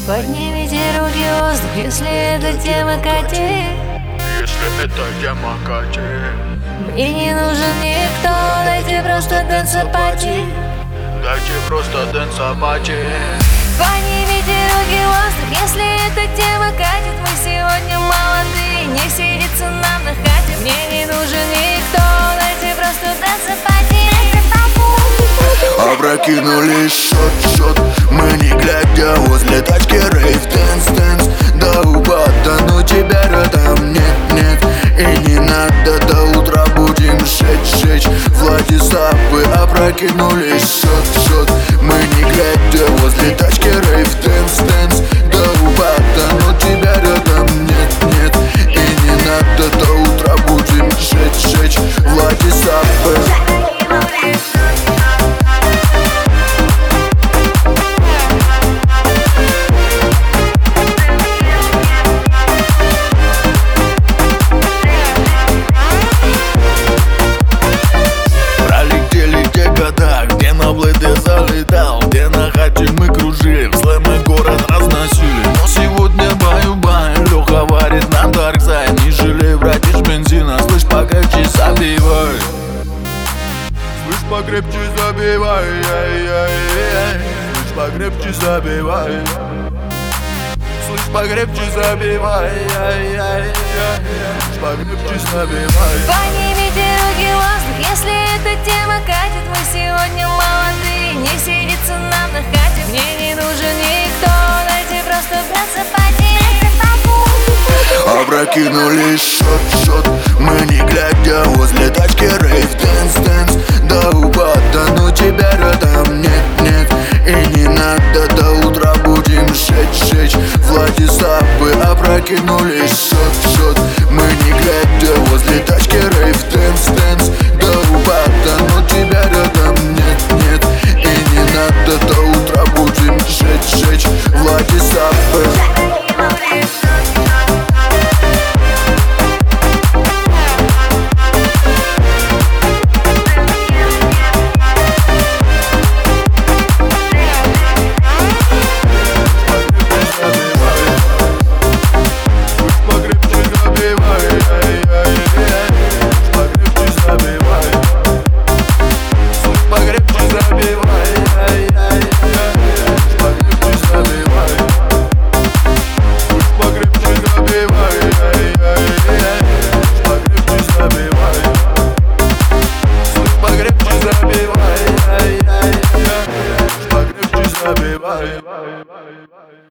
Поднимите руки в воздух, если это тема Кати. Если это тема Кати. Мне не нужен никто, дайте просто дэнс-апати. Дайте просто дэнс-апати. Поднимите руки в воздух, если эта тема катит. Мы сегодня молодые, не сидится нам на хате. Мне не нужен никто, дайте просто дэнс-апати. Опрокинули шот, мы не глядя возле тачки рейв дэнс. До упада, но тебя рядом нет. И не надо, до утра будем жечь Владиславы. Опрокинули шот, мы не глядя возле тачки рейв дэнс. До упада, но тебя рядом нет. И не надо, до утра будем жечь Владиславы. Где на блэде залетал, где на хате мы кружили, слэмы город разносили. Но сегодня баю-бай, Леха варит нам дарксайд. Не жалей, братиш, бензина, слышь, покрепче забивай. Слышь, покрепче забивай, слышь, покрепче забивай. Слышь, покрепче забивай, слышь, покрепче забивай. Поднимите руки в воздух, если эта тема катит. Мы сегодня молодые, не сидится нам на хате. Мне не нужен никто, дайте просто дэнс-апати. Опрокинули шот, мы не глядя возле тачки рейв дэнс. До упада, но тебя рядом нет. И не надо, до утра будем жечь Владиславы. Опрокинули шот.